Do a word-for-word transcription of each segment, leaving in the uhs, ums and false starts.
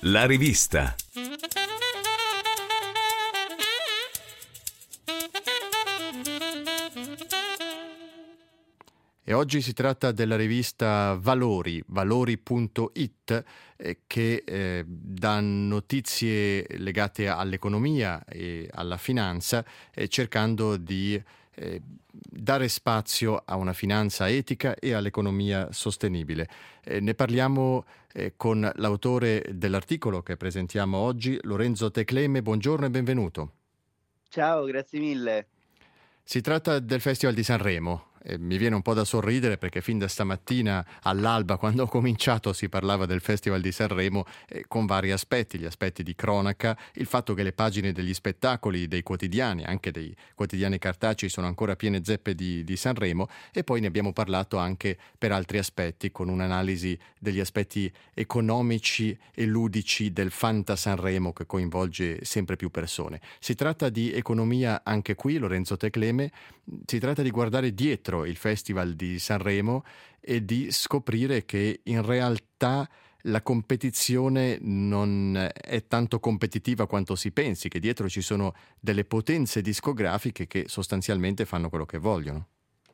La rivista. E oggi si tratta della rivista Valori, valori punto it, eh, che eh, dà notizie legate all'economia e alla finanza, eh, cercando di eh, dare spazio a una finanza etica e all'economia sostenibile. Eh, ne parliamo eh, con l'autore dell'articolo che presentiamo oggi, Lorenzo Tecleme. Buongiorno e benvenuto. Ciao, grazie mille. Si tratta del Festival di Sanremo. E mi viene un po' da sorridere perché fin da stamattina all'alba, quando ho cominciato, si parlava del Festival di Sanremo eh, con vari aspetti, gli aspetti di cronaca, il fatto che le pagine degli spettacoli, dei quotidiani, anche dei quotidiani cartacei, sono ancora piene zeppe di, di Sanremo, e poi ne abbiamo parlato anche per altri aspetti, con un'analisi degli aspetti economici e ludici del Fanta Sanremo che coinvolge sempre più persone. Si tratta di economia anche qui, Lorenzo Tecleme, si tratta di guardare dietro il Festival di Sanremo e di scoprire che in realtà la competizione non è tanto competitiva quanto si pensi, che dietro ci sono delle potenze discografiche che sostanzialmente fanno quello che vogliono.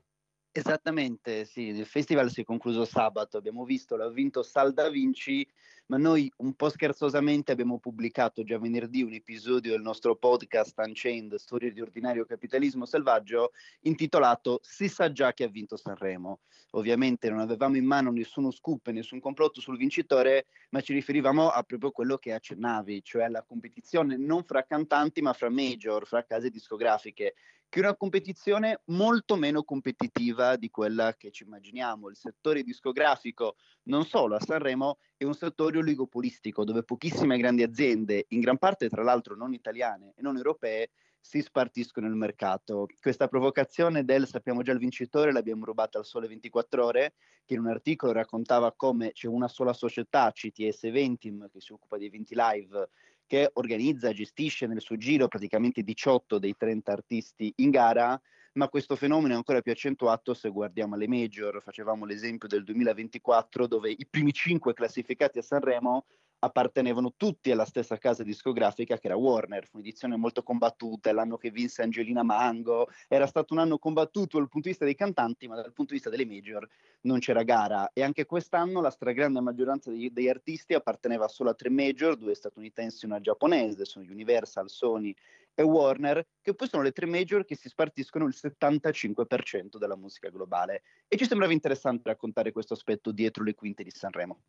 Esattamente, sì, il festival si è concluso sabato, abbiamo visto, l'ha vinto Sal Da Vinci, ma noi un po' scherzosamente abbiamo pubblicato già venerdì un episodio del nostro podcast Unchained, Storie di ordinario capitalismo selvaggio, intitolato Si sa già che ha vinto Sanremo. Ovviamente non avevamo in mano nessuno scoop e nessun complotto sul vincitore, ma ci riferivamo a proprio quello che accennavi, cioè la competizione non fra cantanti ma fra major, fra case discografiche, che è una competizione molto meno competitiva di quella che ci immaginiamo. Il settore discografico, non solo a Sanremo, è un settore oligopolistico dove pochissime grandi aziende, in gran parte tra l'altro non italiane e non europee, si spartiscono il mercato. Questa provocazione del sappiamo già il vincitore l'abbiamo rubata al Sole ventiquattro Ore, che in un articolo raccontava come c'è una sola società, C T S Eventim, che si occupa di eventi live, che organizza, gestisce nel suo giro praticamente diciotto dei trenta artisti in gara, ma questo fenomeno è ancora più accentuato se guardiamo alle major. Facevamo l'esempio del duemilaventiquattro, dove i primi cinque classificati a Sanremo appartenevano tutti alla stessa casa discografica che era Warner. Fu un'edizione molto combattuta, è l'anno che vinse Angelina Mango, era stato un anno combattuto dal punto di vista dei cantanti, ma dal punto di vista delle major non c'era gara. E anche quest'anno la stragrande maggioranza degli, degli artisti apparteneva solo a tre major, due statunitensi e una giapponese, sono Universal, Sony e Warner, che poi sono le tre major che si spartiscono il settantacinque per cento della musica globale. E ci sembrava interessante raccontare questo aspetto dietro le quinte di Sanremo.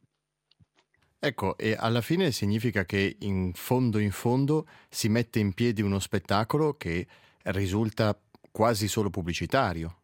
Ecco, e alla fine significa che in fondo in fondo si mette in piedi uno spettacolo che risulta quasi solo pubblicitario.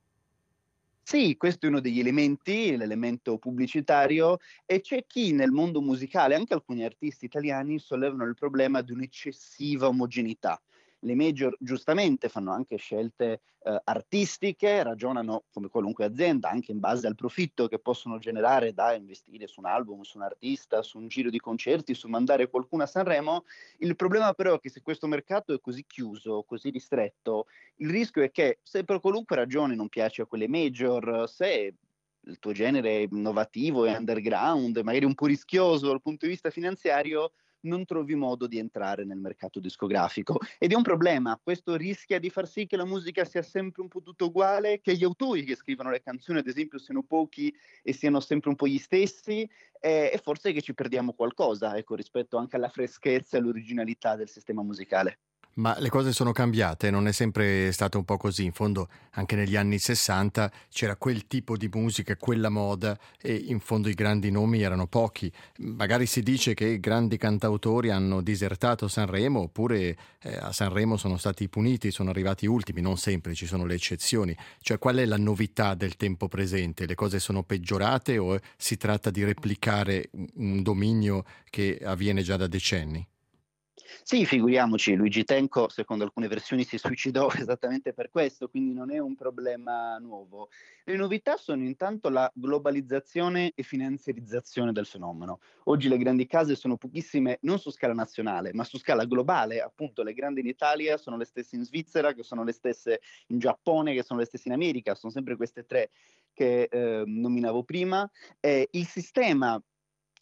Sì, questo è uno degli elementi, l'elemento pubblicitario, e c'è chi nel mondo musicale, anche alcuni artisti italiani, sollevano il problema di un'eccessiva omogeneità. Le major giustamente fanno anche scelte eh, artistiche, ragionano come qualunque azienda anche in base al profitto che possono generare da investire su un album, su un artista, su un giro di concerti, su mandare qualcuno a Sanremo. Il problema però è che se questo mercato è così chiuso, così ristretto, il rischio è che se per qualunque ragione non piace a quelle major, se il tuo genere è innovativo e underground, magari un po' rischioso dal punto di vista finanziario, non trovi modo di entrare nel mercato discografico. Ed è un problema, questo rischia di far sì che la musica sia sempre un po' tutto uguale, che gli autori che scrivono le canzoni, ad esempio, siano pochi e siano sempre un po' gli stessi, e, e forse che ci perdiamo qualcosa, ecco, rispetto anche alla freschezza e all'originalità del sistema musicale. Ma le cose sono cambiate, non è sempre stato un po' così. In fondo anche negli anni sessanta c'era quel tipo di musica, quella moda, e in fondo i grandi nomi erano pochi. Magari si dice che grandi cantautori hanno disertato Sanremo, oppure eh, a Sanremo sono stati puniti, sono arrivati ultimi, non sempre, ci sono le eccezioni. Cioè, qual è la novità del tempo presente? Le cose sono peggiorate o si tratta di replicare un dominio che avviene già da decenni? Sì, figuriamoci, Luigi Tenco, secondo alcune versioni, si suicidò esattamente per questo, quindi non è un problema nuovo. Le novità sono intanto la globalizzazione e finanziarizzazione del fenomeno. Oggi le grandi case sono pochissime, non su scala nazionale, ma su scala globale. Appunto, le grandi in Italia sono le stesse in Svizzera, che sono le stesse in Giappone, che sono le stesse in America, sono sempre queste tre che eh, nominavo prima. Eh, il sistema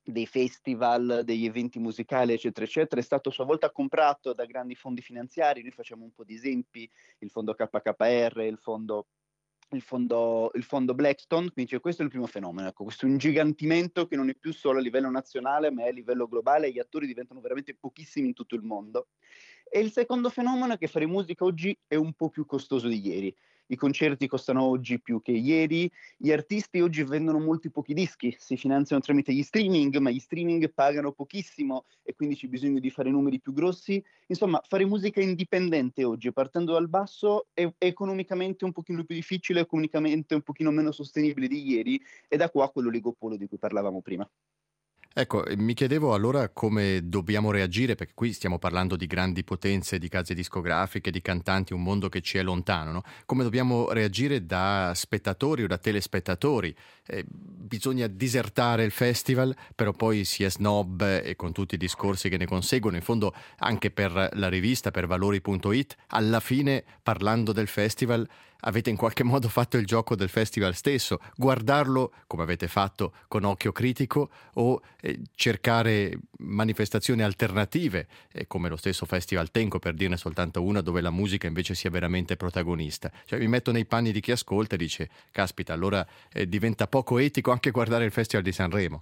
dei festival, degli eventi musicali, eccetera, eccetera, è stato a sua volta comprato da grandi fondi finanziari. Noi facciamo un po' di esempi, il fondo K K R, il fondo il fondo il fondo Blackstone, quindi cioè questo è il primo fenomeno, ecco, questo ingigantimento che non è più solo a livello nazionale, ma è a livello globale, e gli attori diventano veramente pochissimi in tutto il mondo. E il secondo fenomeno è che fare musica oggi è un po' più costoso di ieri. I concerti costano oggi più che ieri, gli artisti oggi vendono molti pochi dischi, si finanziano tramite gli streaming, ma gli streaming pagano pochissimo e quindi c'è bisogno di fare numeri più grossi. Insomma, fare musica indipendente oggi, partendo dal basso, è è economicamente un pochino più difficile, economicamente un pochino meno sostenibile di ieri, e da qua quell'oligopolio di cui parlavamo prima. Ecco, e mi chiedevo allora come dobbiamo reagire, perché qui stiamo parlando di grandi potenze, di case discografiche, di cantanti, un mondo che ci è lontano, no? Come dobbiamo reagire da spettatori o da telespettatori? Eh, bisogna disertare il festival, però poi si è snob e con tutti i discorsi che ne conseguono, in fondo anche per la rivista, per valori punto it, alla fine parlando del festival avete in qualche modo fatto il gioco del festival stesso, guardarlo come avete fatto con occhio critico o eh, cercare manifestazioni alternative, eh, come lo stesso Festival Tenco, per dirne soltanto una, dove la musica invece sia veramente protagonista. Cioè mi metto nei panni di chi ascolta e dice, caspita, allora eh, diventa poco etico anche guardare il Festival di Sanremo.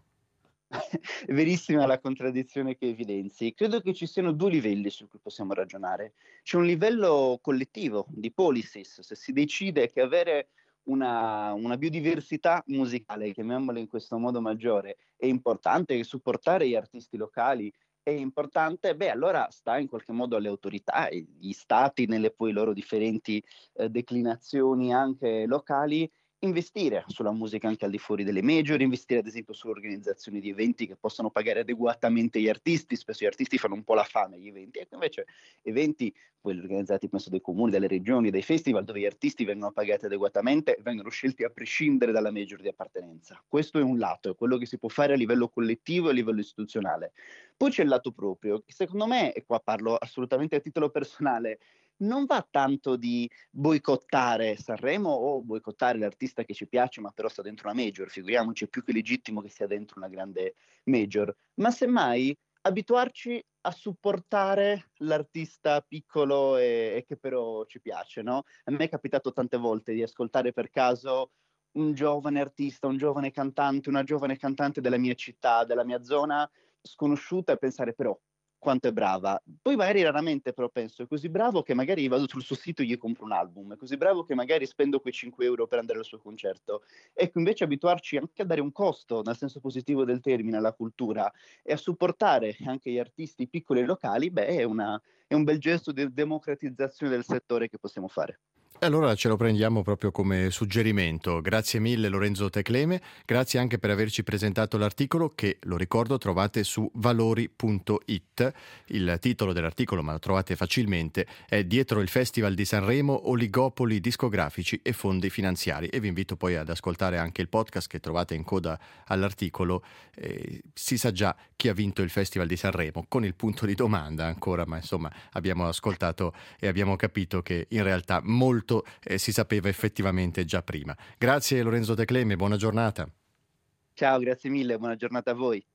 È verissima la contraddizione che evidenzi. Credo che ci siano due livelli su cui possiamo ragionare. C'è un livello collettivo di policies, se si decide che avere una una biodiversità musicale, chiamiamola in questo modo maggiore, è importante, che supportare gli artisti locali è importante, beh allora sta in qualche modo alle autorità, e gli stati nelle poi loro differenti, ehm, declinazioni anche locali, investire sulla musica anche al di fuori delle major, investire ad esempio sull'organizzazione di eventi che possano pagare adeguatamente gli artisti. Spesso gli artisti fanno un po' la fame agli eventi, ecco invece eventi, quelli organizzati penso dai comuni, dalle regioni, dai festival, dove gli artisti vengono pagati adeguatamente, vengono scelti a prescindere dalla major di appartenenza. Questo è un lato, è quello che si può fare a livello collettivo e a livello istituzionale. Poi c'è il lato proprio, che secondo me, e qua parlo assolutamente a titolo personale, non va tanto di boicottare Sanremo o boicottare l'artista che ci piace, ma però sta dentro una major, figuriamoci, è più che legittimo che sia dentro una grande major, ma semmai abituarci a supportare l'artista piccolo e, e che però ci piace, no? A me è capitato tante volte di ascoltare per caso un giovane artista, un giovane cantante, una giovane cantante della mia città, della mia zona, sconosciuta, e pensare però quanto è brava. Poi magari raramente però penso, è così bravo che magari vado sul suo sito e gli compro un album, è così bravo che magari spendo quei cinque euro per andare al suo concerto. Ecco, invece abituarci anche a dare un costo, nel senso positivo del termine, alla cultura, e a supportare anche gli artisti piccoli e locali, beh, è una è un bel gesto di democratizzazione del settore che possiamo fare. E allora ce lo prendiamo proprio come suggerimento. Grazie mille Lorenzo Tecleme, grazie anche per averci presentato l'articolo che, lo ricordo, trovate su valori punto it. Il titolo dell'articolo, ma lo trovate facilmente, è Dietro il Festival di Sanremo, oligopoli discografici e fondi finanziari. E vi invito poi ad ascoltare anche il podcast che trovate in coda all'articolo. Eh, si sa già chi ha vinto il Festival di Sanremo, con il punto di domanda ancora, ma insomma abbiamo ascoltato e abbiamo capito che in realtà molto Eh, si sapeva effettivamente già prima. Grazie Lorenzo Tecleme, buona giornata. Ciao, grazie mille, buona giornata a voi.